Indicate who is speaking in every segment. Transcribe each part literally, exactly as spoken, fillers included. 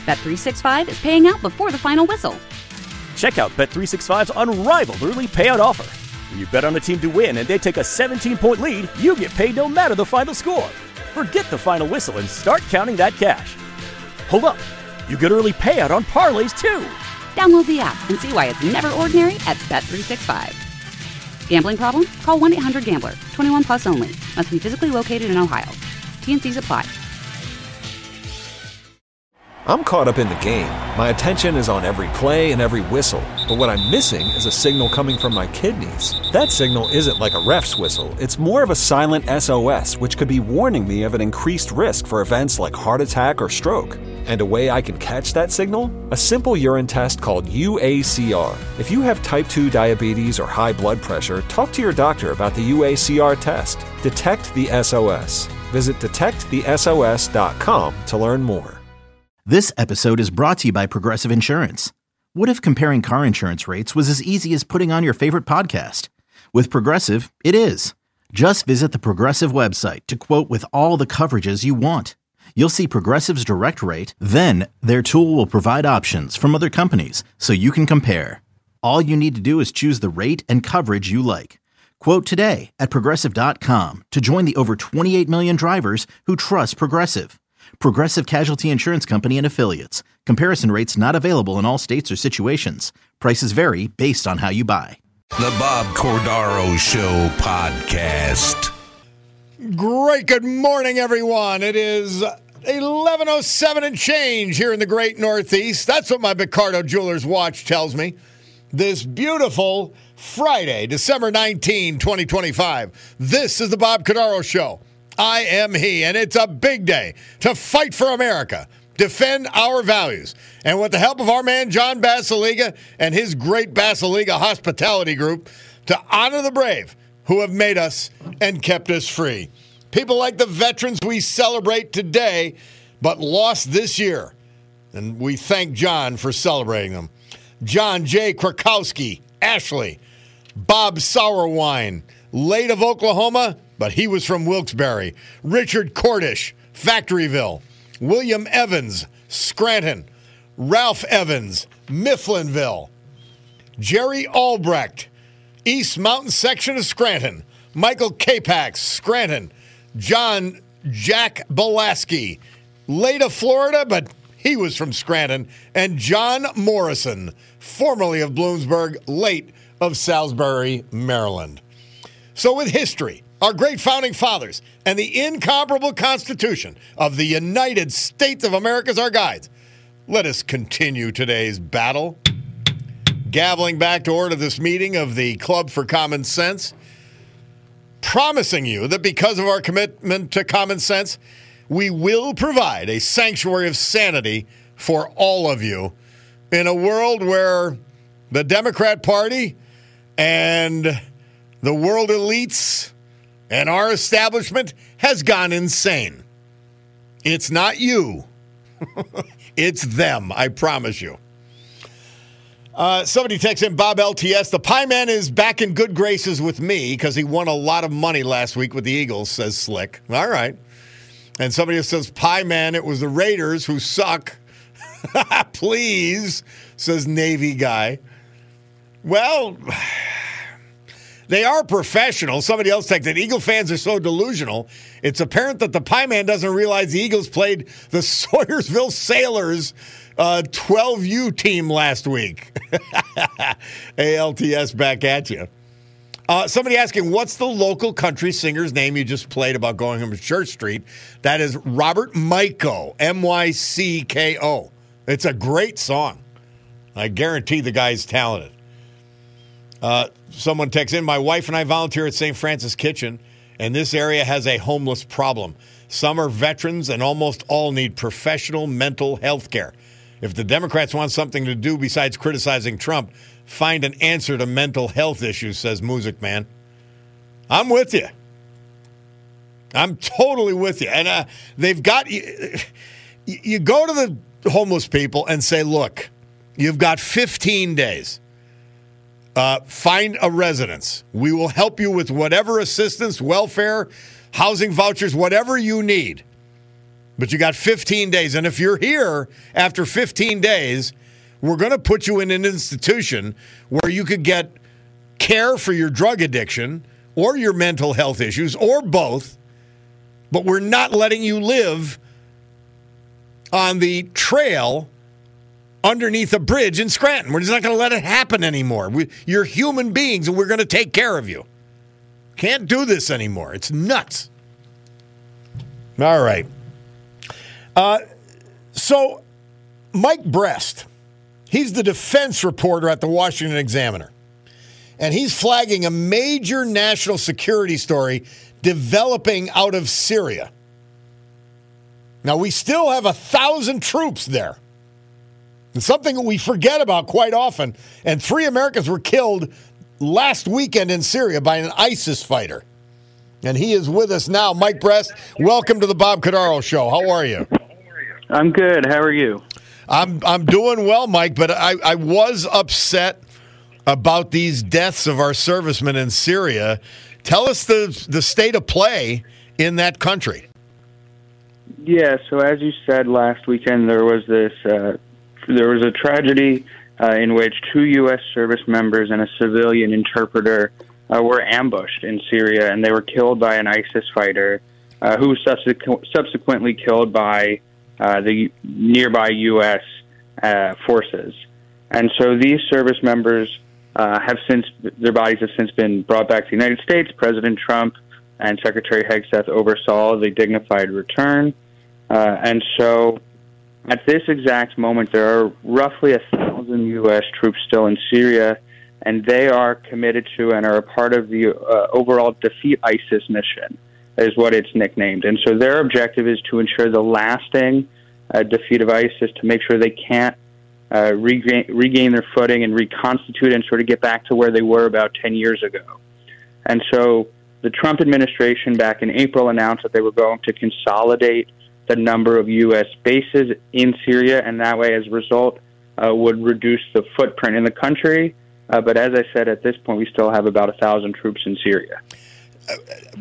Speaker 1: Bet three sixty-five is paying out before the final whistle.
Speaker 2: Check out Bet three sixty-five's unrivaled early payout offer. When you bet on a team to win and they take a seventeen-point lead, you get paid no matter the final score. Forget the final whistle and start counting that cash. Hold up. You get early payout on parlays, too.
Speaker 1: Download the app and see why it's never ordinary at Bet three sixty-five. Gambling problem? Call one eight hundred gambler. twenty-one plus only. Must be physically located in Ohio. T N Cs apply.
Speaker 3: I'm caught up in the game. My attention is on every play and every whistle. But what I'm missing is a signal coming from my kidneys. That signal isn't like a ref's whistle. It's more of a silent S O S, which could be warning me of an increased risk for events like heart attack or stroke. And a way I can catch that signal? A simple urine test called U A C R. If you have type two diabetes or high blood pressure, talk to your doctor about the U A C R test. Detect the S O S. Visit detect the S O S dot com to learn more.
Speaker 4: This episode is brought to you by Progressive Insurance. What if comparing car insurance rates was as easy as putting on your favorite podcast? With Progressive, it is. Just visit the Progressive website to quote with all the coverages you want. You'll see Progressive's direct rate, then their tool will provide options from other companies so you can compare. All you need to do is choose the rate and coverage you like. Quote today at Progressive dot com to join the over twenty-eight million drivers who trust Progressive. Progressive Casualty Insurance Company and Affiliates. Comparison rates not available in all states or situations. Prices vary based on how you buy.
Speaker 5: The Bob Cordaro Show podcast.
Speaker 6: Great. Good morning, everyone. It is eleven oh seven and change here in the great Northeast. That's what my Picardo Jewelers watch tells me. This beautiful Friday, December nineteenth, twenty twenty-five. This is the Bob Cordaro Show. I am he, and it's a big day to fight for America, defend our values, and with the help of our man John Basiliga and his great Basiliga hospitality group, to honor the brave who have made us and kept us free. People like the veterans we celebrate today, but lost this year, and we thank John for celebrating them. John J. Krakowski, Ashley, Bob Sourwine, late of Oklahoma, but he was from Wilkes-Barre. Richard Cordish, Factoryville. William Evans, Scranton. Ralph Evans, Mifflinville. Jerry Albrecht, East Mountain section of Scranton. Michael Capax, Scranton. John Jack Belaski, late of Florida, but he was from Scranton. And John Morrison, formerly of Bloomsburg, late of Salisbury, Maryland. So with history, our great founding fathers, and the incomparable Constitution of the United States of America as our guides, let us continue today's battle. Gaveling back to order this meeting of the Club for Common Sense, promising you that because of our commitment to common sense, we will provide a sanctuary of sanity for all of you in a world where the Democrat Party and the world elites and our establishment has gone insane. It's not you. It's them, I promise you. Uh, somebody texts in, Bob L T S, the Pie Man is back in good graces with me because he won a lot of money last week with the Eagles, says Slick. All right. And somebody says, Pie Man, it was the Raiders who suck. Please, says Navy guy. Well, they are professional. Somebody else texted, Eagle fans are so delusional. It's apparent that the Pie Man doesn't realize the Eagles played the Sawyersville Sailors uh, twelve U team last week. A L T S back at you. Uh, somebody asking, what's the local country singer's name you just played about going home to Church Street? That is Robert Myko, M Y C K O. It's a great song. I guarantee the guy's talented. Uh, someone texts in, my wife and I volunteer at Saint Francis Kitchen, and this area has a homeless problem. Some are veterans, and almost all need professional mental health care. If the Democrats want something to do besides criticizing Trump, find an answer to mental health issues, says Music Man. I'm with you. I'm totally with you. And uh, they've got, you, you go to the homeless people and say, look, you've got fifteen days. Uh, find a residence. We will help you with whatever assistance, welfare, housing vouchers, whatever you need. But you got fifteen days. And if you're here after fifteen days, we're going to put you in an institution where you could get care for your drug addiction or your mental health issues or both. But we're not letting you live on the trail underneath a bridge in Scranton. We're just not going to let it happen anymore. We, you're human beings, and we're going to take care of you. Can't do this anymore. It's nuts. All right. Uh, so, Mike Brest, he's the defense reporter at the Washington Examiner, and he's flagging a major national security story developing out of Syria. Now, we still have a thousand troops there. It's something that we forget about quite often. And three Americans were killed last weekend in Syria by an ISIS fighter. And he is with us now. Mike Brest, welcome to the Bob Cordaro Show. How are you?
Speaker 7: I'm good. How are you?
Speaker 6: I'm I'm doing well, Mike, but I, I was upset about these deaths of our servicemen in Syria. Tell us the the state of play in that country.
Speaker 7: Yeah, so as you said last weekend, there was this uh, there was a tragedy uh, in which two U S service members and a civilian interpreter uh, were ambushed in Syria, and they were killed by an ISIS fighter uh, who was subsequ- subsequently killed by uh, the nearby U S uh, forces. And so these service members uh, have since, their bodies have since been brought back to the United States. President Trump and Secretary Hegseth oversaw the dignified return. Uh, and so at this exact moment, there are roughly a thousand U S troops still in Syria, and they are committed to and are a part of the uh, overall Defeat ISIS mission, is what it's nicknamed. And so their objective is to ensure the lasting uh, defeat of ISIS, to make sure they can't uh, regain, regain their footing and reconstitute and sort of get back to where they were about ten years ago. And so the Trump administration back in April announced that they were going to consolidate the number of U S bases in Syria, and that way, as a result, uh, would reduce the footprint in the country. Uh, but as I said, at this point, we still have about a thousand troops in Syria.
Speaker 6: Uh,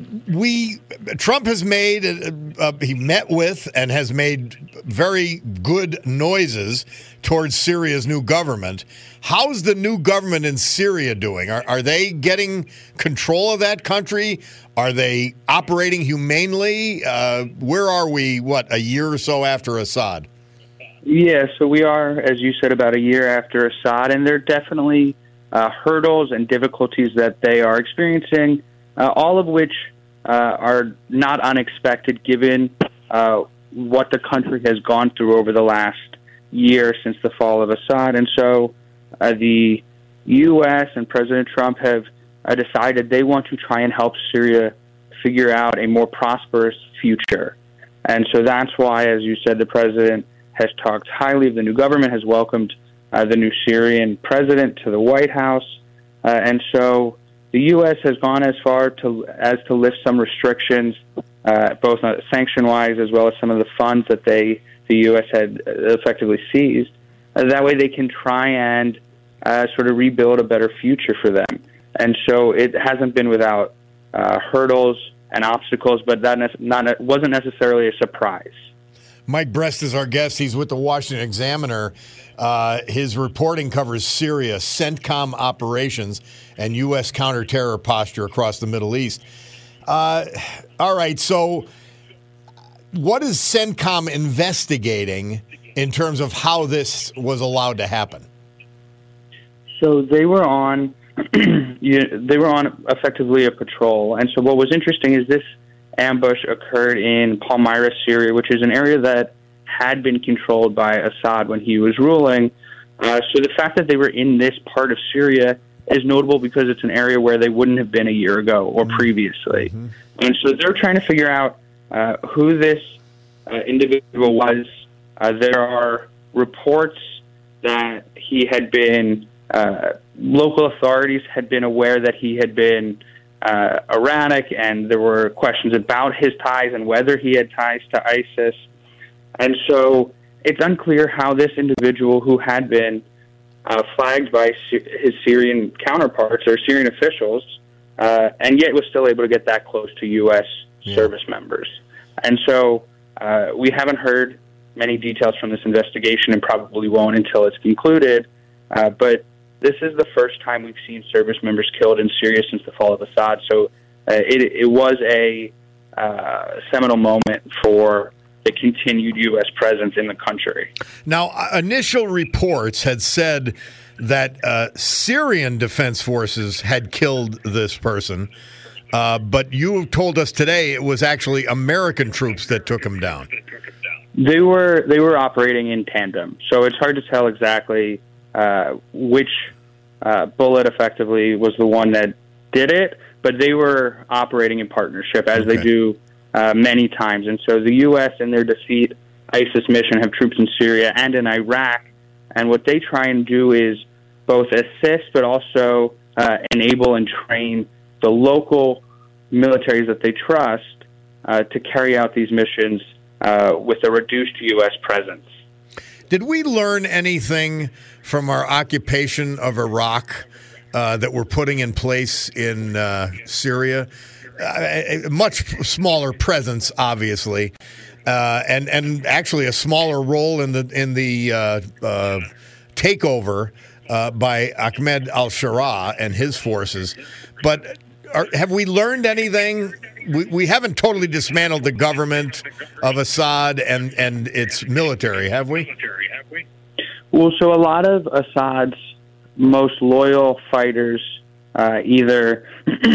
Speaker 6: we Trump has made, uh, uh, he met with and has made very good noises towards Syria's new government. How's the new government in Syria doing? Are, are they getting control of that country? Are they operating humanely? Uh, where are we, what, a year or so after Assad?
Speaker 7: Yeah, so we are, as you said, about a year after Assad, and there are definitely uh, hurdles and difficulties that they are experiencing, uh, all of which uh, are not unexpected given uh, what the country has gone through over the last year since the fall of Assad. And so uh, the U S and President Trump have uh, decided they want to try and help Syria figure out a more prosperous future. And so that's why, as you said, the president has talked highly of the new government, has welcomed uh, the new Syrian president to the White House. Uh, and so the U S has gone as far to as to lift some restrictions, uh, both sanction-wise as well as some of the funds that they the U S had effectively seized. Uh, that way they can try and uh, sort of rebuild a better future for them. And so it hasn't been without uh, hurdles and obstacles, but that ne- not wasn't necessarily a surprise.
Speaker 6: Mike Brest is our guest. He's with the Washington Examiner. Uh, his reporting covers Syria, CENTCOM operations, and U S counterterror posture across the Middle East. Uh, all right, so what is CENTCOM investigating in terms of how this was allowed to happen?
Speaker 7: So they were on, you, they were on effectively a patrol, and so what was interesting is this ambush occurred in Palmyra, Syria, which is an area that had been controlled by Assad when he was ruling. Uh, so the fact that they were in this part of Syria is notable because it's an area where they wouldn't have been a year ago or previously. Mm-hmm. And so they're trying to figure out uh, who this uh, individual was. Uh, there are reports that he had been, uh, local authorities had been aware that he had been uh, erratic, and there were questions about his ties and whether he had ties to ISIS. And so it's unclear how this individual, who had been uh, flagged by his Syrian counterparts or Syrian officials, uh, and yet was still able to get that close to U S yeah. service members. And so uh, we haven't heard many details from this investigation and probably won't until it's concluded. Uh, but this is the first time we've seen service members killed in Syria since the fall of Assad. So uh, it, it was a uh, seminal moment for the continued U S presence in the country.
Speaker 6: Now, initial reports had said that uh, Syrian defense forces had killed this person, uh, but you told us today it was actually American troops that took him down.
Speaker 7: They were they were operating in tandem, so it's hard to tell exactly uh, which uh, bullet effectively was the one that did it, but they were operating in partnership, as okay. they do uh, many times. And so the U S in their defeat ISIS mission have troops in Syria and in Iraq, and what they try and do is both assist but also uh, enable and train the local militaries that they trust uh, to carry out these missions uh, with a reduced U S presence.
Speaker 6: Did we learn anything from our occupation of Iraq uh, that we're putting in place in uh, Syria? Uh, a much smaller presence, obviously, uh, and and actually a smaller role in the in the uh, uh, takeover uh, by Ahmed al-Sharaa and his forces. But are, have we learned anything? We, we haven't totally dismantled the government of Assad and, and its military, have we?
Speaker 7: Well, so a lot of Assad's most loyal fighters uh, either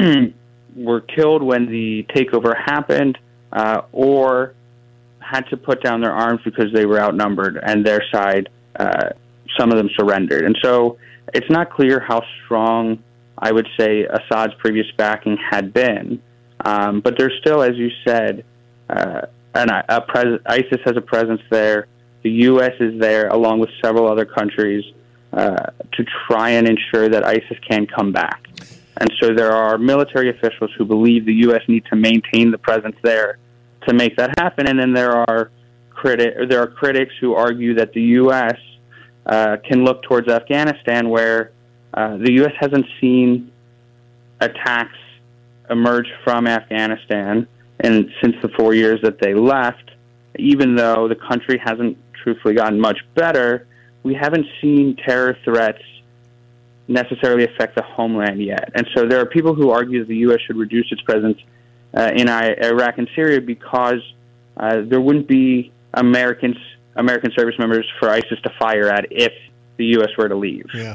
Speaker 7: were killed when the takeover happened uh, or had to put down their arms because they were outnumbered and their side, uh, some of them surrendered. And so it's not clear how strong, I would say, Assad's previous backing had been. Um, but there's still, as you said, uh, an, a pres- ISIS has a presence there. The U S is there, along with several other countries, uh, to try and ensure that ISIS can come back. And so there are military officials who believe the U S need to maintain the presence there to make that happen. And then there are criti- there are critics who argue that the U S uh, can look towards Afghanistan, where uh, the U S hasn't seen attacks emerge from Afghanistan and since the four years that they left. Even though the country hasn't truthfully gotten much better, we haven't seen terror threats necessarily affect the homeland yet. And so there are people who argue that the U S should reduce its presence uh, in I- Iraq and Syria because uh, there wouldn't be Americans, American service members for ISIS to fire at if the U S were to leave.
Speaker 6: Yeah.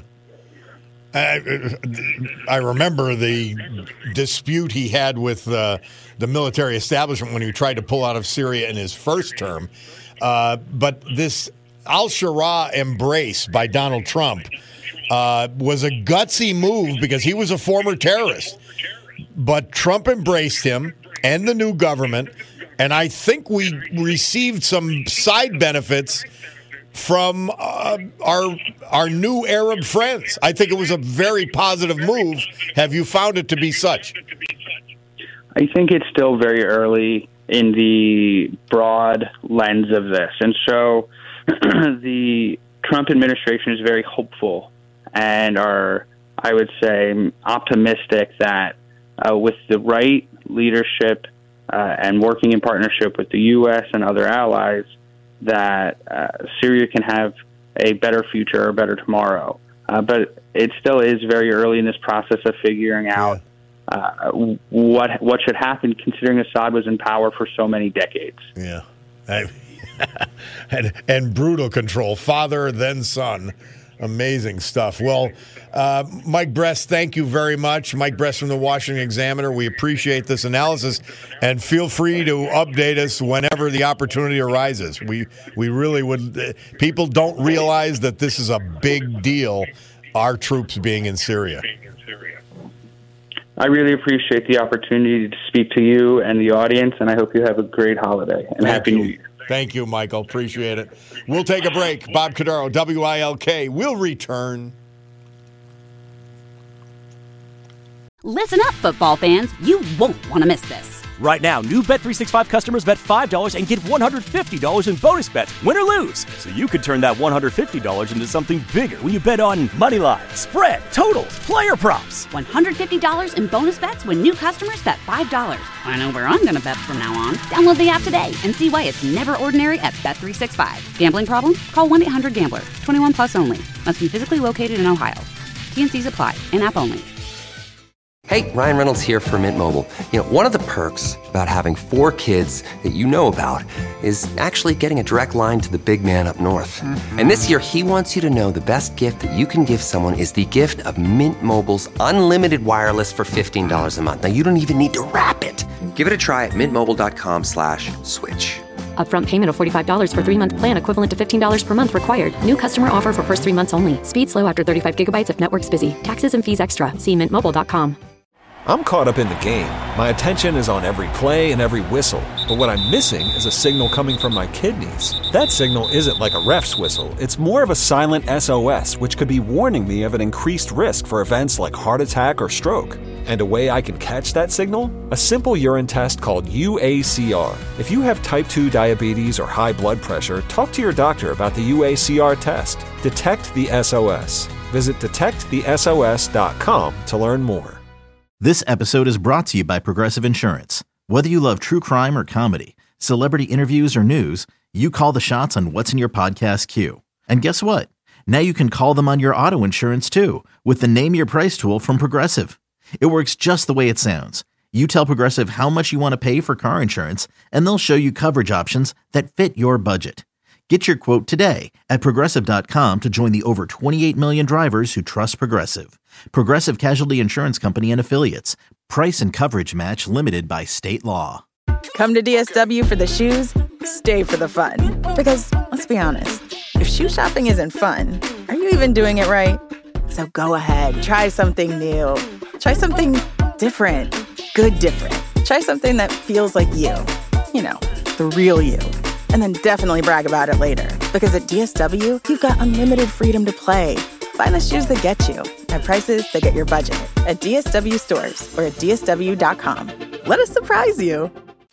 Speaker 6: I, I remember the dispute he had with uh, the military establishment when he tried to pull out of Syria in his first term. Uh, but this al-Sharaa embrace by Donald Trump uh, was a gutsy move because he was a former terrorist. But Trump embraced him and the new government, and I think we received some side benefits from uh, our our new Arab friends. I think it was a very positive move. Have you found it to be such?
Speaker 7: I think it's still very early in the broad lens of this. And so the Trump administration is very hopeful and are, I would say, optimistic that uh, with the right leadership uh, and working in partnership with the U S and other allies, that uh, Syria can have a better future or better tomorrow. Uh, but it still is very early in this process of figuring out uh, what what should happen, considering Assad was in power for so many decades.
Speaker 6: Yeah. I, and, and brutal control, father, then son. Amazing stuff. Well, uh, Mike Bress, thank you very much. Mike Bress from the Washington Examiner. We appreciate this analysis, and feel free to update us whenever the opportunity arises. We we really would. Uh, people don't realize that this is a big deal, our troops being in Syria.
Speaker 7: I really appreciate the opportunity to speak to you and the audience, and I hope you have a great holiday and
Speaker 6: Thank
Speaker 7: Happy
Speaker 6: you.
Speaker 7: New Year.
Speaker 6: Thank you, Michael. Appreciate it. We'll take a break. Bob Cordaro, W I L K. We'll return.
Speaker 1: Listen up, football fans. You won't want to miss this.
Speaker 2: Right now, new Bet three sixty-five customers bet five dollars and get one hundred fifty dollars in bonus bets, win or lose. So you could turn that one hundred fifty dollars into something bigger when you bet on money line, spread, totals, player props.
Speaker 1: one hundred fifty dollars in bonus bets when new customers bet five dollars. I know where I'm going to bet from now on. Download the app today and see why it's never ordinary at Bet three sixty-five. Gambling problem? Call one eight hundred gambler. twenty-one plus only. Must be physically located in Ohio. T N Cs apply. In-app only.
Speaker 8: Hey, Ryan Reynolds here from Mint Mobile. You know, one of the perks about having four kids that you know about is actually getting a direct line to the big man up north. Mm-hmm. And this year, he wants you to know the best gift that you can give someone is the gift of Mint Mobile's unlimited wireless for fifteen dollars a month. Now, you don't even need to wrap it. Give it a try at mintmobile.com slash switch.
Speaker 9: Upfront payment of forty-five dollars for three-month plan equivalent to fifteen dollars per month required. New customer offer for first three months only. Speed slow after thirty-five gigabytes if network's busy. Taxes and fees extra. See mint mobile dot com.
Speaker 3: I'm caught up in the game. My attention is on every play and every whistle. But what I'm missing is a signal coming from my kidneys. That signal isn't like a ref's whistle. It's more of a silent S O S, which could be warning me of an increased risk for events like heart attack or stroke. And a way I can catch that signal? A simple urine test called U A C R. If you have type two diabetes or high blood pressure, talk to your doctor about the U A C R test. Detect the S O S. Visit detect the S O S dot com to learn more.
Speaker 4: This episode is brought to you by Progressive Insurance. Whether you love true crime or comedy, celebrity interviews or news, you call the shots on what's in your podcast queue. And guess what? Now you can call them on your auto insurance too with the Name Your Price tool from Progressive. It works just the way it sounds. You tell Progressive how much you want to pay for car insurance, and they'll show you coverage options that fit your budget. Get your quote today at Progressive dot com to join the over twenty-eight million drivers who trust Progressive. Progressive Casualty Insurance Company and Affiliates. Price and coverage match limited by state law.
Speaker 10: Come to D S W for the shoes, stay for the fun. Because, let's be honest, if shoe shopping isn't fun, are you even doing it right? So go ahead, try something new. Try something different. Good different. Try something that feels like you. You know, the real you. And then definitely brag about it later. Because at D S W, you've got unlimited freedom to play. Find the shoes that get you at prices that get your budget at D S W stores or at D S W dot com. Let us surprise you.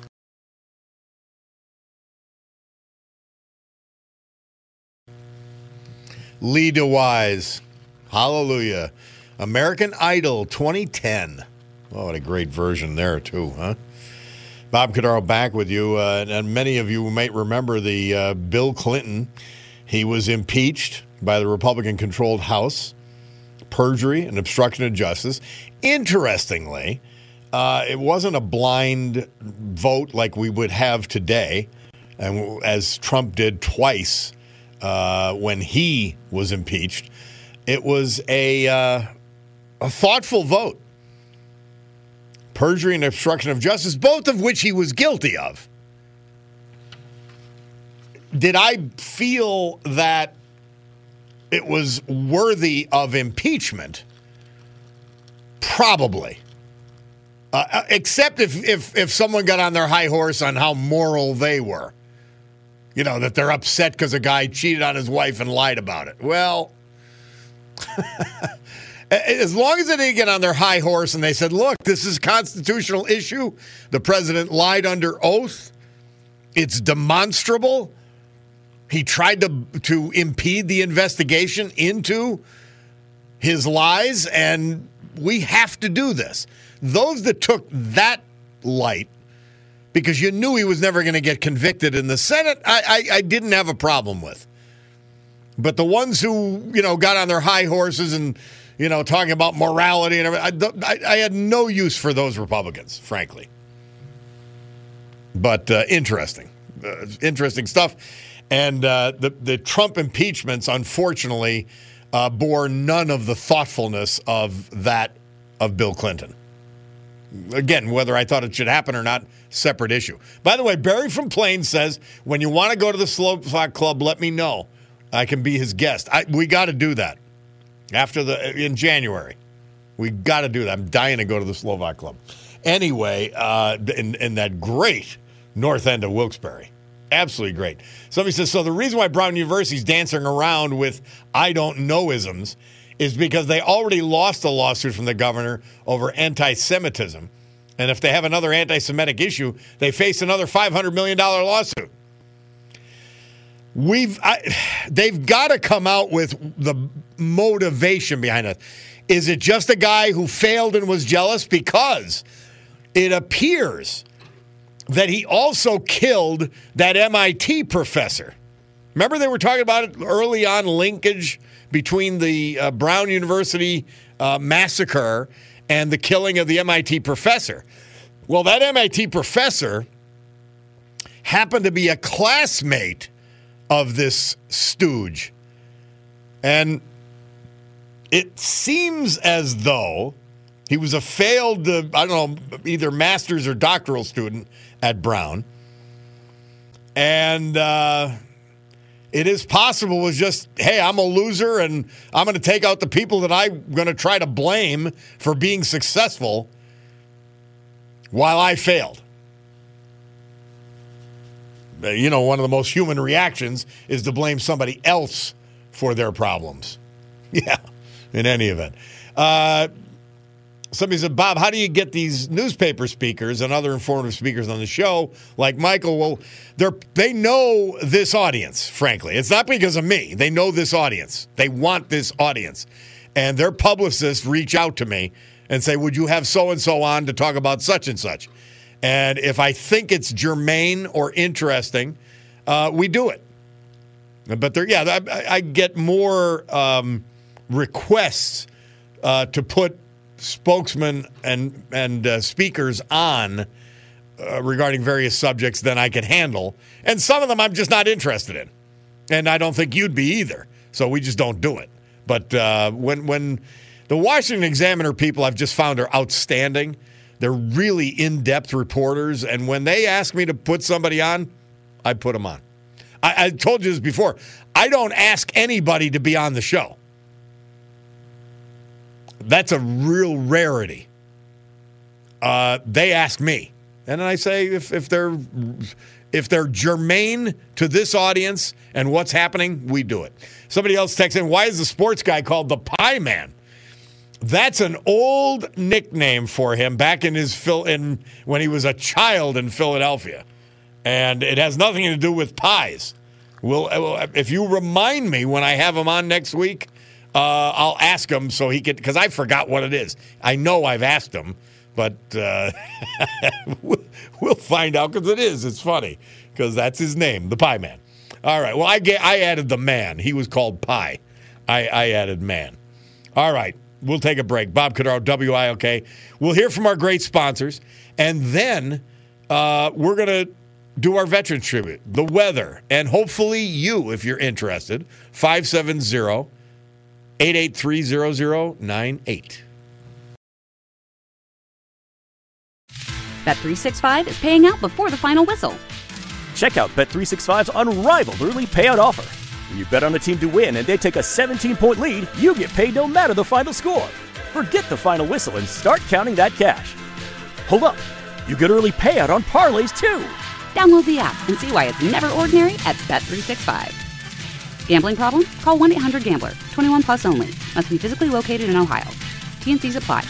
Speaker 6: Lee DeWise. Hallelujah. American Idol twenty ten. Oh, what a great version there, too, huh? Bob Cordaro back with you, uh, and many of you might remember the uh, Bill Clinton. He was impeached by the Republican-controlled House, perjury and obstruction of justice. Interestingly, uh, it wasn't a blind vote like we would have today, and as Trump did twice uh, when he was impeached. It was a uh, a thoughtful vote. Perjury and obstruction of justice, both of which he was guilty of. Did I feel that it was worthy of impeachment? Probably. Uh, except if, if, if someone got on their high horse on how moral they were. You know, that they're upset because a guy cheated on his wife and lied about it. Well, as long as they didn't get on their high horse and they said, look, this is a constitutional issue. The president lied under oath. It's demonstrable. He tried to, to impede the investigation into his lies, and we have to do this. Those that took that light, because you knew he was never going to get convicted in the Senate, I, I, I didn't have a problem with. But the ones who, you know, got on their high horses and, you know, talking about morality and everything, I, I, I had no use for those Republicans, frankly. But uh, interesting. Uh, interesting stuff. And uh, the, the Trump impeachments, unfortunately, uh, bore none of the thoughtfulness of that of Bill Clinton. Again, whether I thought it should happen or not, separate issue. By the way, Barry from Plains says, when you want to go to the Slovak Club, let me know. I can be his guest. I, we got to do that after the in January. We got to do that. I'm dying to go to the Slovak Club. Anyway, uh, in, in that great north end of Wilkes-Barre. Absolutely great. Somebody says, so the reason why Brown University's dancing around with I don't know-isms is because they already lost a lawsuit from the governor over anti-Semitism, And if they have another anti-Semitic issue, they face another five hundred million dollars lawsuit. We've I, they've got to come out with the motivation behind it. Is it just a guy who failed and was jealous? Because it appears that he also killed that M I T professor. Remember they were talking about it early on, linkage between the uh, Brown University uh, massacre and the killing of the M I T professor. Well, that M I T professor happened to be a classmate of this stooge. And it seems as though he was a failed, uh, I don't know, either master's or doctoral student at Brown. And uh, it is possible it was just, hey, I'm a loser and I'm going to take out the people that I'm going to try to blame for being successful while I failed. You know, one of the most human reactions is to blame somebody else for their problems. Yeah, in any event. Uh, somebody said, Bob, how do you get these newspaper speakers and other informative speakers on the show like Michael? Well, they're, they know this audience, frankly. It's not because of me. They know this audience. They want this audience. And their publicists reach out to me and say, would you have so-and-so on to talk about such and such? And if I think it's germane or interesting, uh, we do it. But there, yeah, I, I get more um, requests uh, to put spokesmen and and uh, speakers on uh, regarding various subjects than I can handle, and some of them I'm just not interested in, and I don't think you'd be either. So we just don't do it. But uh, when when the Washington Examiner people I've just found are outstanding. They're really in-depth reporters, and when they ask me to put somebody on, I put them on. I, I told you this before. I don't ask anybody to be on the show. That's a real rarity. Uh, they ask me, and then I say if if they're if they're germane to this audience and what's happening, we do it. Somebody else texts in, why is the sports guy called the Pie Man? That's an old nickname for him back in his in when he was a child in Philadelphia, and it has nothing to do with pies. We'll, if you remind me when I have him on next week, uh, I'll ask him so he can, because I forgot what it is. I know I've asked him, but uh, we'll find out because it is. It's funny because that's his name, the Pie Man. All right. Well, I get, I added the man. He was called Pie. I, I added man. All right. We'll take a break. Bob Cordaro, W I L K. We'll hear from our great sponsors, and then uh, we're going to do our Veterans Tribute, the weather, and hopefully you, if you're interested, five seven zero, eight eight three, zero zero nine eight.
Speaker 1: Bet three sixty-five is paying out before the final whistle.
Speaker 2: Check out Bet three sixty-five's unrivaled early payout offer. When you bet on a team to win and they take a seventeen-point lead, you get paid no matter the final score. Forget the final whistle and start counting that cash. Hold up. You get early payout on parlays, too.
Speaker 1: Download the app and see why it's never ordinary at Bet three sixty-five. Gambling problem? Call one eight hundred gambler. twenty-one plus only. Must be physically located in Ohio. T N Cs apply.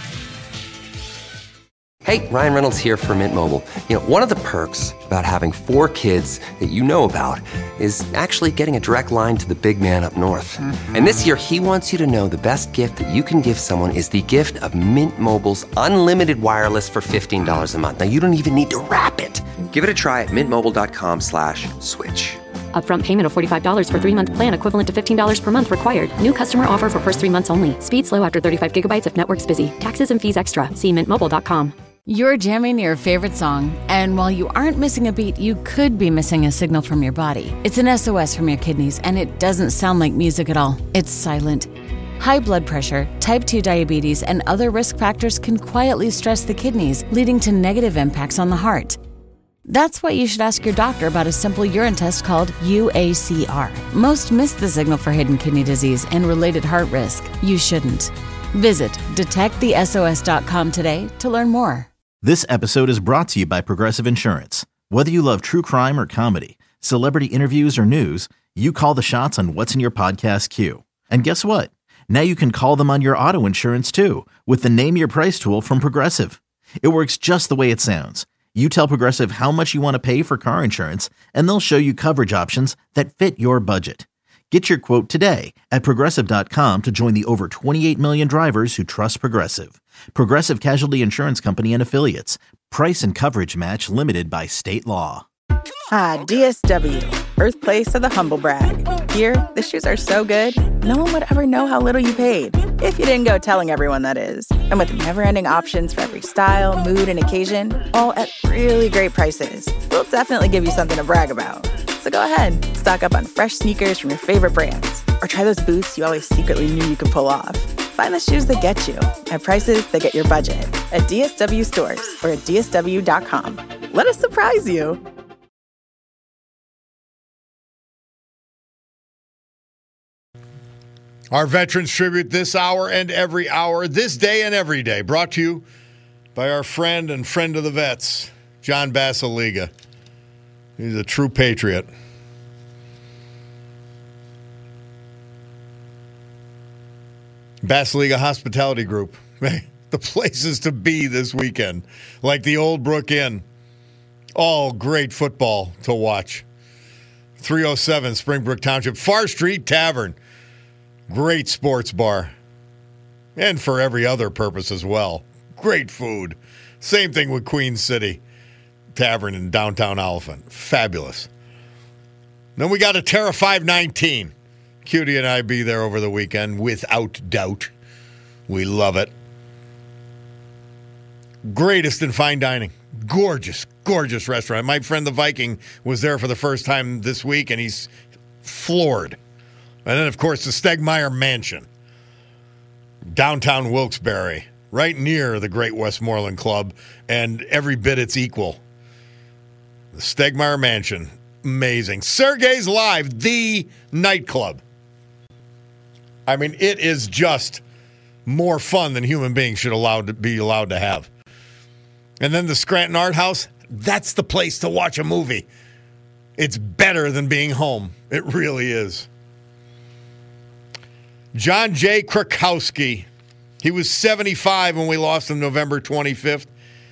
Speaker 8: Hey, Ryan Reynolds here from Mint Mobile. You know, one of the perks about having four kids that you know about is actually getting a direct line to the big man up north. Mm-hmm. And this year, he wants you to know the best gift that you can give someone is the gift of Mint Mobile's unlimited wireless for fifteen dollars a month. Now, you don't even need to wrap it. Give it a try at mintmobile.com slash switch.
Speaker 9: Upfront payment of forty-five dollars for three-month plan equivalent to fifteen dollars per month required. New customer offer for first three months only. Speed slow after thirty-five gigabytes if network's busy. Taxes and fees extra. See mint mobile dot com.
Speaker 11: You're jamming your favorite song, and while you aren't missing a beat, you could be missing a signal from your body. It's an S O S from your kidneys, and it doesn't sound like music at all. It's silent. High blood pressure, type two diabetes, and other risk factors can quietly stress the kidneys, leading to negative impacts on the heart. That's why you should ask your doctor about a simple urine test called U A C R. Most miss the signal for hidden kidney disease and related heart risk. You shouldn't. Visit detect the S O S dot com today to learn more.
Speaker 4: This episode is brought to you by Progressive Insurance. Whether you love true crime or comedy, celebrity interviews or news, you call the shots on what's in your podcast queue. And guess what? Now you can call them on your auto insurance too with the Name Your Price tool from Progressive. It works just the way it sounds. You tell Progressive how much you want to pay for car insurance, and they'll show you coverage options that fit your budget. Get your quote today at Progressive dot com to join the over twenty-eight million drivers who trust Progressive. Progressive Casualty Insurance Company and Affiliates. Price and coverage match limited by state law.
Speaker 10: Ah, D S W, birthplace of the humble brag. Here, the shoes are so good, no one would ever know how little you paid. If you didn't go telling everyone, that is. And with never-ending options for every style, mood, and occasion, all at really great prices, we'll definitely give you something to brag about. So go ahead, stock up on fresh sneakers from your favorite brands, or try those boots you always secretly knew you could pull off. Find the shoes that get you at prices that get your budget at D S W stores or at D S W dot com. Let us surprise you.
Speaker 6: Our Veterans Tribute this hour and every hour, this day and every day, brought to you by our friend and friend of the vets, John Basiliga. He's a true patriot. Basiliga Hospitality Group. The places to be this weekend, like the Old Brook Inn. All great football to watch. three oh seven Springbrook Township. Far Street Tavern. Great sports bar. And for every other purpose as well. Great food. Same thing with Queen City Tavern in downtown Oliphant. Fabulous. Then we got a Terra five nineteen. Cutie and I be there over the weekend, without doubt. We love it. Greatest in fine dining. Gorgeous, gorgeous restaurant. My friend the Viking was there for the first time this week, and he's floored. And then, of course, the Stegmeyer Mansion. Downtown Wilkes-Barre, right near the Great Westmoreland Club, and every bit its equal. The Stegmeyer Mansion. Amazing. Sergei's Live, the nightclub. I mean, it is just more fun than human beings should allowed to be allowed to have. And then the Scranton Art House, that's the place to watch a movie. It's better than being home. It really is. John J. Krakowski. He was seventy-five when we lost him November twenty-fifth.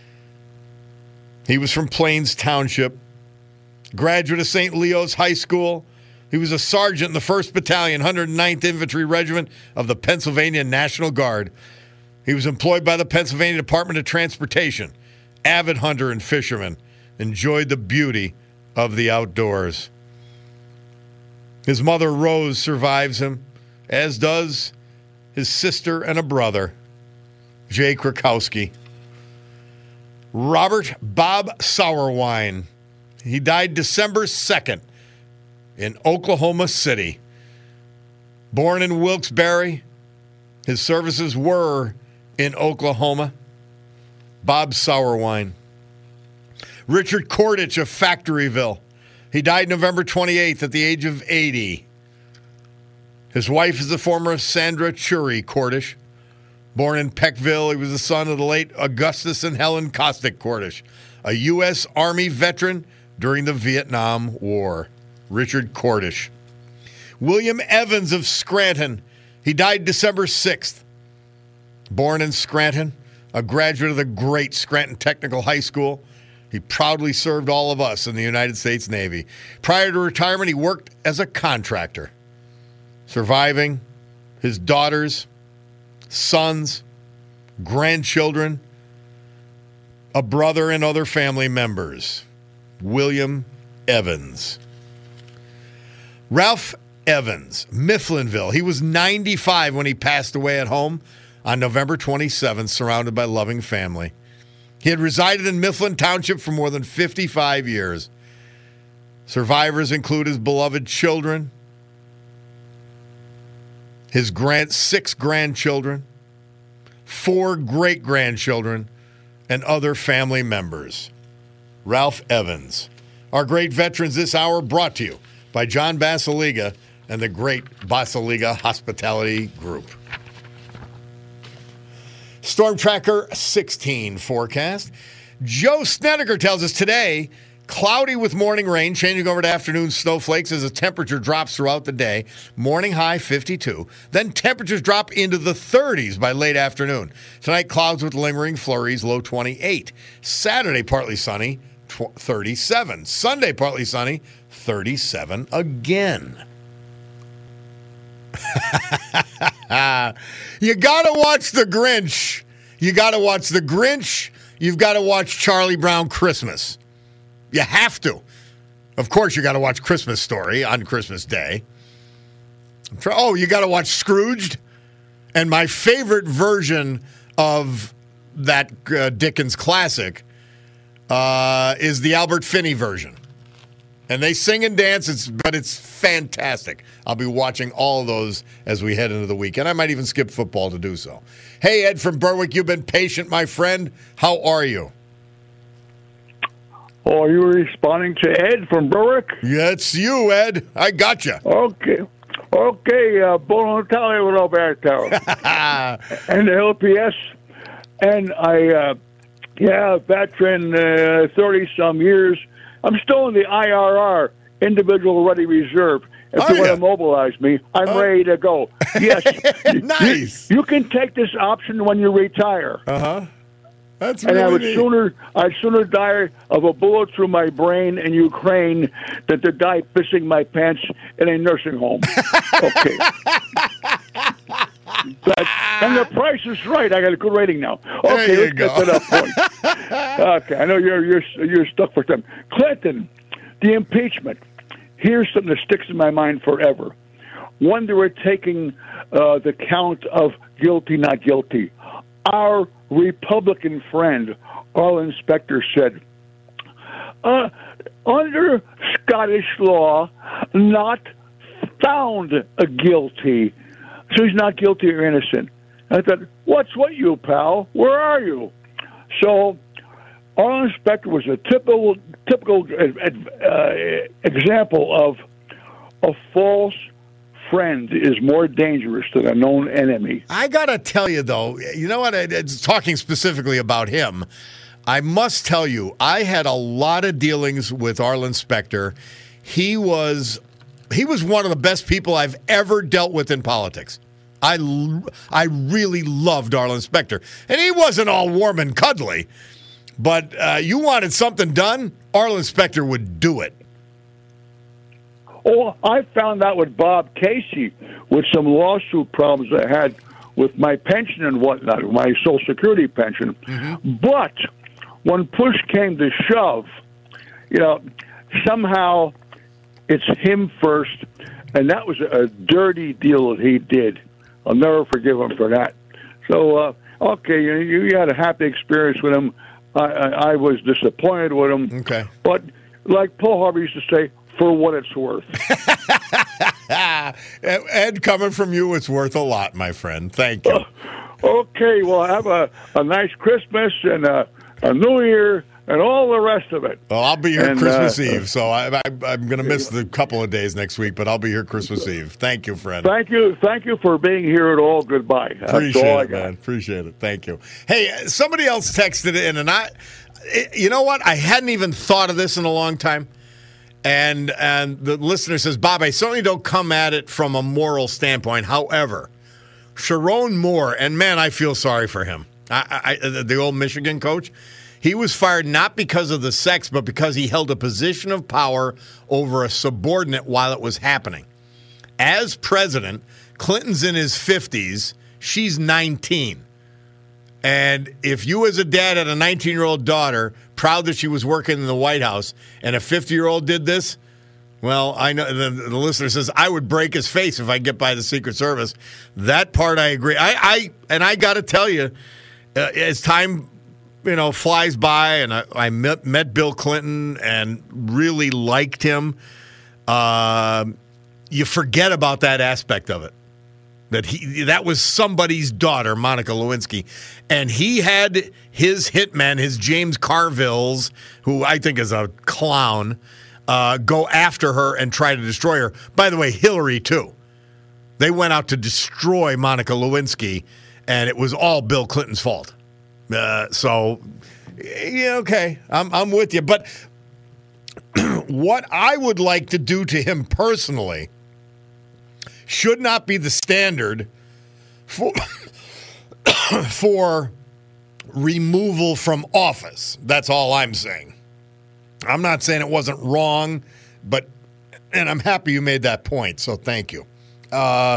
Speaker 6: He was from Plains Township. Graduate of Saint Leo's High School. He was a sergeant in the first Battalion, one hundred ninth Infantry Regiment of the Pennsylvania National Guard. He was employed by the Pennsylvania Department of Transportation. Avid hunter and fisherman. Enjoyed the beauty of the outdoors. His mother, Rose, survives him, as does his sister and a brother, Jay Krakowski. Robert Bob Sauerwein. He died December second in Oklahoma City. Born in Wilkes-Barre, his services were in Oklahoma. Bob Sauerwein. Richard Kordich of Factoryville. He died November twenty-eighth at the age of eighty. His wife is the former Sandra Chury Kordish. Born in Peckville, he was the son of the late Augustus and Helen Kostick Kordish, a U S Army veteran during the Vietnam War. Richard Kordish. William Evans of Scranton. He died December sixth. Born in Scranton, a graduate of the great Scranton Technical High School. He proudly served all of us in the United States Navy. Prior to retirement, he worked as a contractor, surviving his daughters, sons, grandchildren, a brother, and other family members. William Evans. Ralph Evans, Mifflinville. He was ninety-five when he passed away at home on November twenty-seventh, surrounded by loving family. He had resided in Mifflin Township for more than fifty-five years. Survivors include his beloved children, his grand, six grandchildren, four great-grandchildren, and other family members. Ralph Evans. Our great veterans this hour brought to you by John Basiliga and the great Basiliga Hospitality Group. Storm Tracker sixteen forecast. Joe Snedeker tells us today, Cloudy with morning rain, changing over to afternoon snowflakes as the temperature drops throughout the day. Morning high fifty-two. Then temperatures drop into the thirties by late afternoon. Tonight, clouds with lingering flurries, low twenty-eight. Saturday, partly sunny, thirty-seven. Sunday, partly sunny, thirty-seven again. You got to watch The Grinch. You got to watch The Grinch. You've got to watch Charlie Brown Christmas. You have to. Of course, you got to watch Christmas Story on Christmas Day. Oh, you got to watch Scrooged. And my favorite version of that uh, Dickens classic uh, is the Albert Finney version. And they sing and dance, it's, but it's fantastic. I'll be watching all of those as we head into the weekend. I might even skip football to do so. Hey, Ed from Berwick, you've been patient, my friend. How are you?
Speaker 12: Oh, are you responding to Ed from Berwick?
Speaker 6: Yeah, it's you, Ed. I got you.
Speaker 12: Okay. Okay, uh, Buono Natale Roberto. And the L P S. And I, uh, yeah, veteran, uh, thirty-some years. I'm still in the I R R, Individual Ready Reserve. If
Speaker 6: Oh,
Speaker 12: you
Speaker 6: yeah.
Speaker 12: want to mobilize me, I'm
Speaker 6: Oh.
Speaker 12: ready to go. Yes.
Speaker 6: Nice.
Speaker 12: You, you can take this option when you retire.
Speaker 6: Uh-huh. That's
Speaker 12: And
Speaker 6: really
Speaker 12: I would
Speaker 6: neat.
Speaker 12: sooner I'd sooner die of a bullet through my brain in Ukraine than to die pissing my pants in a nursing home. Okay. But, and the price is right. I got a good rating now. Okay,
Speaker 6: There you
Speaker 12: let's get to that point. Okay, I know you're you're you're stuck for time. Clinton, the impeachment. Here's something that sticks in my mind forever. When they were taking uh, the count of guilty, not guilty, our Republican friend, Arlen Specter, said, uh, under Scottish law, not found a guilty. So he's not guilty or innocent. I thought, what's what, you pal? Where are you? So Arlen Specter was a typical typical uh, example of a false friend is more dangerous than a known enemy.
Speaker 6: I got to tell you, though, you know what? It's talking specifically about him. I must tell you, I had a lot of dealings with Arlen Specter. He was he was one of the best people I've ever dealt with in politics. I, I really loved Arlen Specter. And he wasn't all warm and cuddly. But uh, you wanted something done, Arlen Specter would do it.
Speaker 12: Oh, I found out with Bob Casey with some lawsuit problems I had with my pension and whatnot, my Social Security pension. Mm-hmm. But when push came to shove, you know, somehow it's him first, and that was a dirty deal that he did. I'll never forgive him for that. So, uh, okay, you, you had a happy experience with him. I, I, I was disappointed with him.
Speaker 6: Okay.
Speaker 12: But like Paul Harvey used to say, for what it's worth.
Speaker 6: Ed, coming from you, it's worth a lot, my friend. Thank you.
Speaker 12: Uh, okay, well, have a, a nice Christmas and a, a New Year and all the rest of it.
Speaker 6: Well, I'll be here
Speaker 12: And,
Speaker 6: Christmas
Speaker 12: uh,
Speaker 6: Eve, so I, I, I'm going to miss the couple of days next week, but I'll be here Christmas Eve. Thank you, friend.
Speaker 12: Thank you. Thank you for being here at all. Goodbye. That's
Speaker 6: Appreciate
Speaker 12: all I
Speaker 6: it,
Speaker 12: got.
Speaker 6: man. Appreciate it. Thank you. Hey, somebody else texted in, and I, you know what? I hadn't even thought of this in a long time. And and the listener says, Bob, I certainly don't come at it from a moral standpoint. However, Sharon Moore, and man, I feel sorry for him. I, I, the old Michigan coach, he was fired not because of the sex, but because he held a position of power over a subordinate while it was happening. As president, Clinton's in his fifties. She's nineteen. And if you as a dad had a nineteen-year-old daughter, proud that she was working in the White House, and a fifty-year-old did this, well, I know the, the listener says, I would break his face if I get by the Secret Service. That part I agree. I, I And I got to tell you, uh, as time you know flies by, and I, I met, met Bill Clinton and really liked him, uh, you forget about that aspect of it. That he that was somebody's daughter, Monica Lewinsky, and he had his hitmen, his James Carvilles, who I think is a clown, uh, go after her and try to destroy her. By the way, Hillary too. They went out to destroy Monica Lewinsky, and it was all Bill Clinton's fault. Uh, so, yeah, okay, I'm I'm with you, but what I would like to do to him personally should not be the standard for, for removal from office. That's all I'm saying. I'm not saying it wasn't wrong, but, and I'm happy you made that point, so thank you. Uh,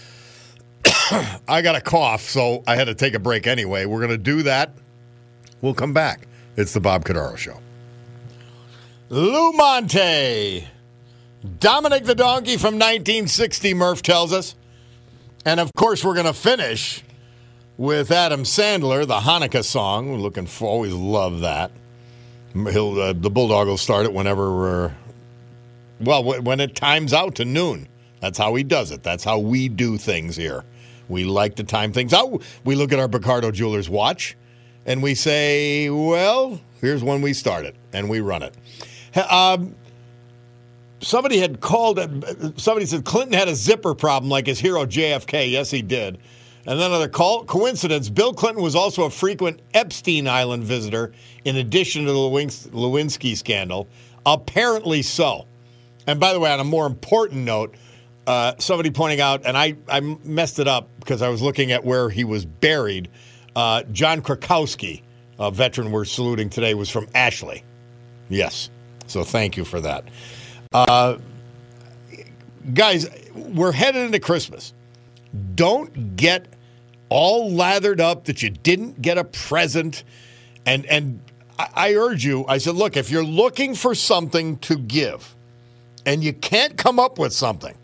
Speaker 6: I got a cough, so I had to take a break anyway. We're going to do that. We'll come back. It's the Bob Cordaro Show. Lou Monte. Dominic the Donkey from nineteen sixty, Murph tells us. And, of course, we're going to finish with Adam Sandler, the Hanukkah song. We're looking for, always love that. He'll, uh, the Bulldog will start it whenever, uh, well, when it times out to noon. That's how he does it. That's how we do things here. We like to time things out. We look at our Picardo Jewelers watch, and we say, well, here's when we start it, and we run it. Um, somebody had called, somebody said Clinton had a zipper problem like his hero J F K. Yes, he did. And then another call, coincidence, Bill Clinton was also a frequent Epstein Island visitor in addition to the Lewinsky scandal. Apparently so. And by the way, on a more important note, uh, somebody pointing out, and I, I messed it up because I was looking at where he was buried. Uh, John Krakowski, a veteran we're saluting today, was from Ashley. Yes. So thank you for that. Uh, guys, we're headed into Christmas. Don't get all lathered up that you didn't get a present. And and I, I urge you, I said, look, if you're looking for something to give and you can't come up with something,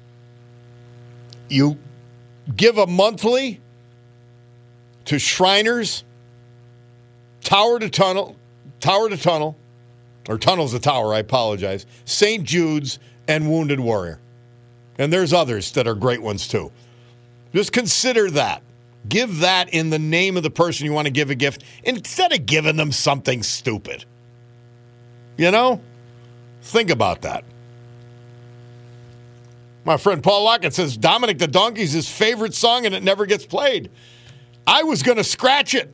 Speaker 6: you give a monthly to Shriners, Tower to Tunnel, Tower to Tunnel, or Tunnels to Tower, I apologize, Saint Jude's, and Wounded Warrior. And there's others that are great ones too. Just consider that. Give that in the name of the person you want to give a gift instead of giving them something stupid. You know? Think about that. My friend Paul Lockett says Dominic the Donkey's his favorite song and it never gets played. I was going to scratch it.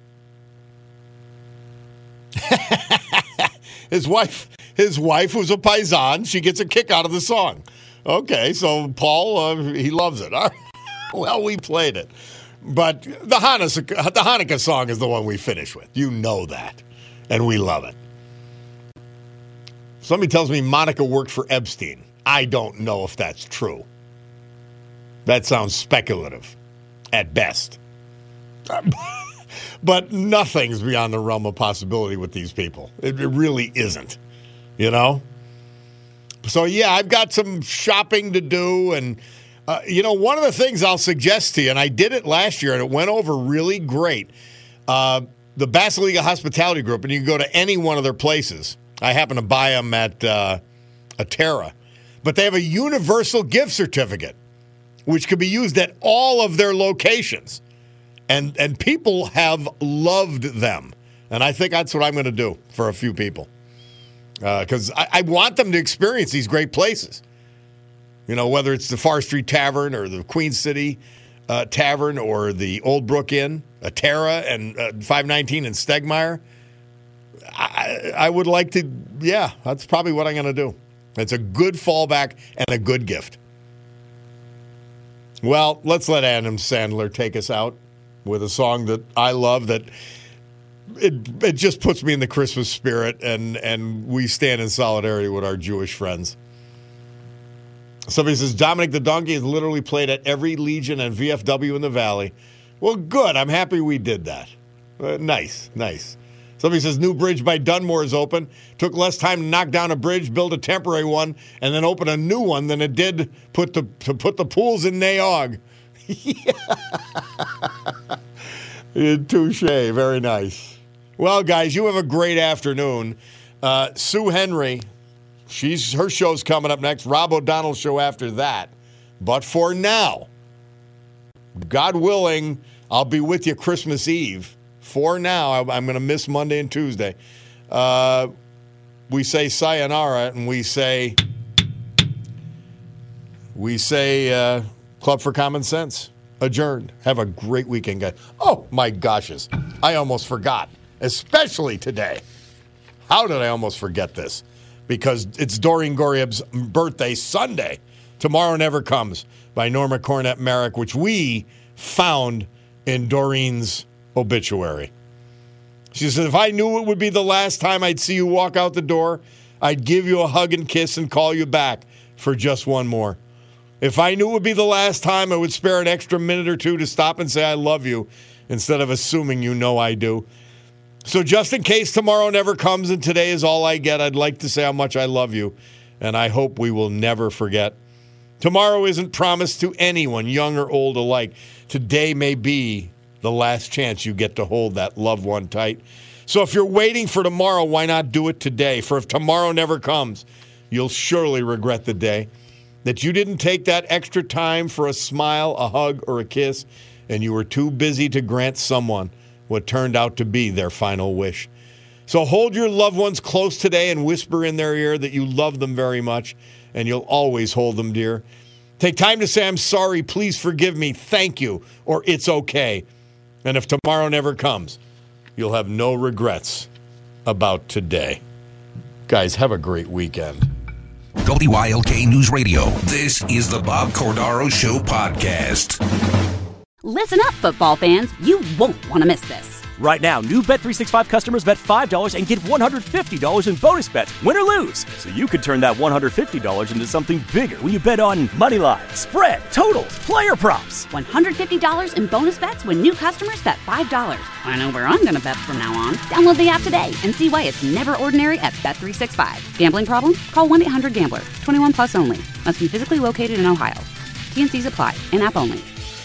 Speaker 6: his wife, his wife was a paisan. She gets a kick out of the song. Okay, so Paul, uh, he loves it. Well, we played it. But the Hanukkah, the Hanukkah song is the one we finish with. You know that. And we love it. Somebody tells me Monica worked for Epstein. I don't know if that's true. That sounds speculative at best. But nothing's beyond the realm of possibility with these people. It, it really isn't. You know? So, yeah, I've got some shopping to do. And, uh, you know, one of the things I'll suggest to you, and I did it last year, and it went over really great, uh, the Basilica Hospitality Group, and you can go to any one of their places. I happen to buy them at uh, Atera. But they have a universal gift certificate, which could be used at all of their locations. And and people have loved them. And I think that's what I'm going to do for a few people. Because uh, I, I want them to experience these great places. You know, whether it's the Far Street Tavern or the Queen City uh, Tavern or the Old Brook Inn, Atera, and uh, five nineteen in Stegmeyer. I, I would like to, yeah, that's probably what I'm going to do. It's a good fallback and a good gift. Well, let's let Adam Sandler take us out with a song that I love that it it just puts me in the Christmas spirit, and, and we stand in solidarity with our Jewish friends. Somebody says, Dominic the Donkey is literally played at every Legion and V F W in the Valley. Well, good. I'm happy we did that. Uh, nice, nice. Somebody says, new bridge by Dunmore is open. Took less time to knock down a bridge, build a temporary one, and then open a new one than it did put the, to put the pools in Naog. Yeah, touche. Very nice. Well, guys, you have a great afternoon. Uh, Sue Henry, she's her show's coming up next. Rob O'Donnell's show after that. But for now, God willing, I'll be with you Christmas Eve. For now, I'm going to miss Monday and Tuesday. Uh, we say sayonara, and we say, we say uh, Club for Common Sense. Adjourned. Have a great weekend, guys. Oh, my goshes. I almost forgot, especially today. How did I almost forget this? because it's Doreen Gorieb's birthday Sunday. Tomorrow Never Comes by Norma Cornett Merrick, which we found in Doreen's obituary. She said, if I knew it would be the last time I'd see you walk out the door, I'd give you a hug and kiss and call you back for just one more. If I knew it would be the last time, I would spare an extra minute or two to stop and say I love you instead of assuming you know I do. So just in case tomorrow never comes and today is all I get, I'd like to say how much I love you, and I hope we will never forget. Tomorrow isn't promised to anyone, young or old alike. Today may be the last chance you get to hold that loved one tight. So if you're waiting for tomorrow, why not do it today? For if tomorrow never comes, you'll surely regret the day that you didn't take that extra time for a smile, a hug, or a kiss, and you were too busy to grant someone what turned out to be their final wish. So hold your loved ones close today and whisper in their ear that you love them very much, and you'll always hold them dear. Take time to say, I'm sorry, please forgive me, thank you, or it's okay. And if tomorrow never comes, you'll have no regrets about today. Guys, have a great weekend.
Speaker 5: W Y L K News Radio. This is the Bob Cordaro Show podcast.
Speaker 1: Listen up, football fans. You won't want to miss this.
Speaker 2: Right now, new Bet three sixty-five customers bet five dollars and get one hundred fifty dollars in bonus bets, win or lose. So you could turn that one hundred fifty dollars into something bigger when you bet on money line, spread, totals, player props.
Speaker 1: one hundred fifty dollars in bonus bets when new customers bet five dollars. I know where I'm going to bet from now on. Download the app today and see why it's never ordinary at Bet three sixty-five. Gambling problem? Call one eight hundred gambler. twenty-one plus only. Must be physically located in Ohio. T and C's apply. In-app only.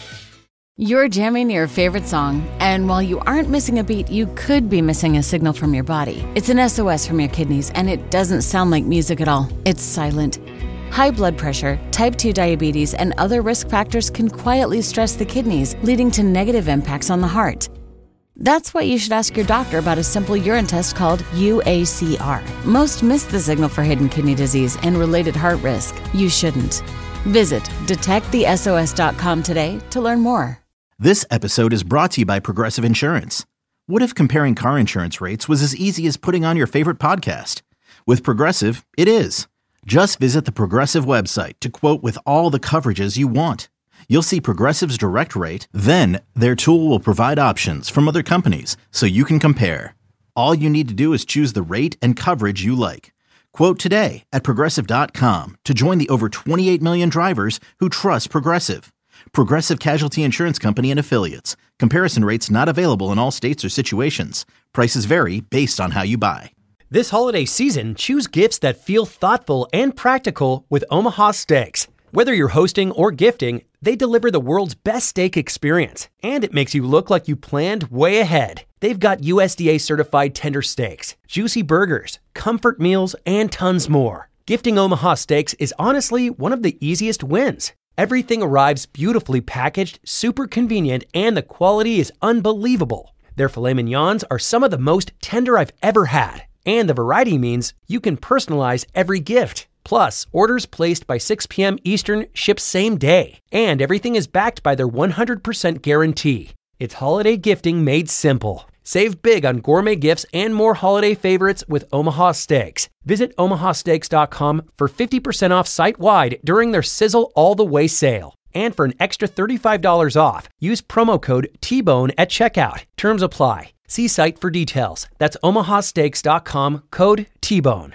Speaker 11: You're jamming your favorite song, and while you aren't missing a beat, you could be missing a signal from your body. It's an S O S from your kidneys, and it doesn't sound like music at all. It's silent. High blood pressure, type two diabetes, and other risk factors can quietly stress the kidneys, leading to negative impacts on the heart. That's why you should ask your doctor about a simple urine test called U A C R. Most miss the signal for hidden kidney disease and related heart risk. You shouldn't. Visit detect the S O S dot com today to learn more.
Speaker 4: This episode is brought to you by Progressive Insurance. What if comparing car insurance rates was as easy as putting on your favorite podcast? With Progressive, it is. Just visit the Progressive website to quote with all the coverages you want. You'll see Progressive's direct rate, then their tool will provide options from other companies so you can compare. All you need to do is choose the rate and coverage you like. Quote today at Progressive dot com to join the over twenty-eight million drivers who trust Progressive. Progressive Casualty Insurance Company and Affiliates. Comparison rates not available in all states or situations. Prices vary based on how you buy.
Speaker 13: This holiday season, choose gifts that feel thoughtful and practical with Omaha Steaks. Whether you're hosting or gifting, they deliver the world's best steak experience, and it makes you look like you planned way ahead. They've got U S D A certified tender steaks, juicy burgers, comfort meals, and tons more. Gifting Omaha Steaks is honestly one of the easiest wins. Everything arrives beautifully packaged, super convenient, and the quality is unbelievable. Their filet mignons are some of the most tender I've ever had, and the variety means you can personalize every gift. Plus, orders placed by six p.m. Eastern ship same day, and everything is backed by their one hundred percent guarantee. It's holiday gifting made simple. Save big on gourmet gifts and more holiday favorites with Omaha Steaks. Visit omaha steaks dot com for fifty percent off site-wide during their Sizzle All the Way sale. And for an extra thirty-five dollars off, use promo code T Bone at checkout. Terms apply. See site for details. That's omaha steaks dot com, code T Bone.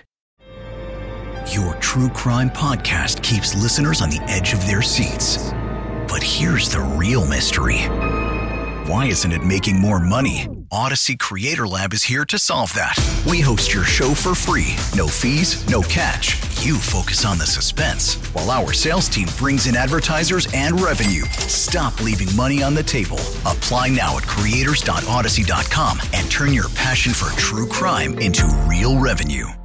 Speaker 14: Your true crime podcast keeps listeners on the edge of their seats. But here's the real mystery. Why isn't it making more money? Odyssey Creator Lab is here to solve that. We host your show for free. No fees, no catch. You focus on the suspense, while our sales team brings in advertisers and revenue. Stop leaving money on the table. Apply now at creators dot odyssey dot com and turn your passion for true crime into real revenue.